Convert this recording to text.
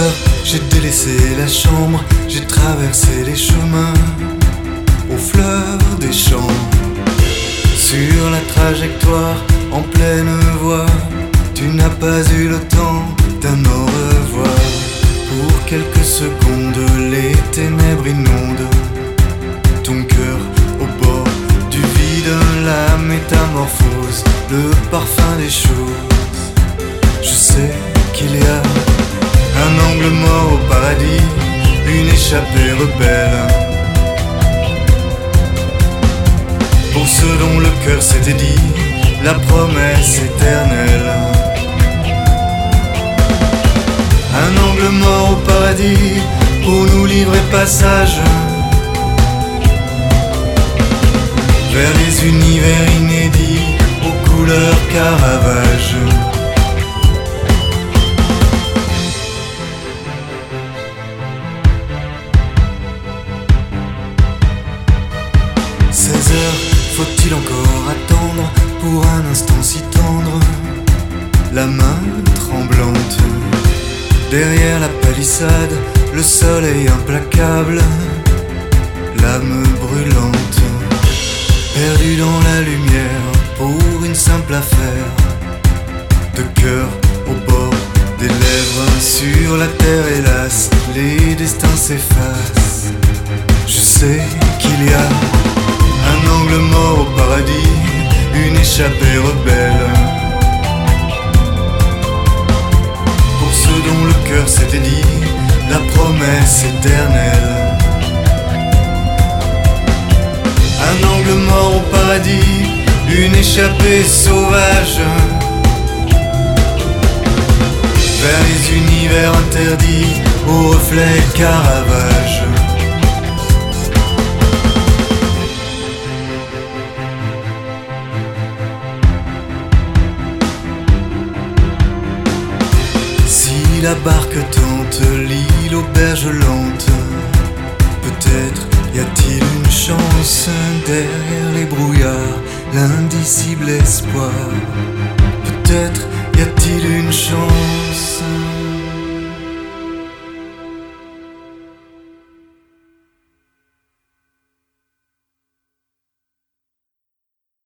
heures, j'ai délaissé la chambre, j'ai traversé les chemins aux fleurs des champs. Sur la trajectoire, en pleine voie, tu n'as pas eu le temps d'un au revoir. Pour quelques secondes, les ténèbres inondent ton cœur au bord du vide, la métamorphose, le parfum des choses. Je sais qu'il y a un angle mort au paradis, une échappée rebelle. Pour ceux dont le cœur s'était dit la promesse éternelle. Un angle mort au paradis pour nous livrer passage vers les univers inédits aux couleurs Caravage. Faut-il encore attendre pour un instant si tendre, la main tremblante derrière la palissade, le soleil implacable, l'âme brûlante, perdue dans la lumière pour une simple affaire de cœur au bord des lèvres. Sur la terre, hélas, les destins s'effacent. Je sais qu'il y a un angle mort au paradis, une échappée rebelle. Pour ceux dont le cœur s'était dit la promesse éternelle. Un angle mort au paradis, une échappée sauvage vers les univers interdits aux reflets Caravage. Si la barque tente l'île aux berges lentes, peut-être y a-t-il une chance derrière les brouillards, l'indicible espoir. Peut-être y a-t-il une chance.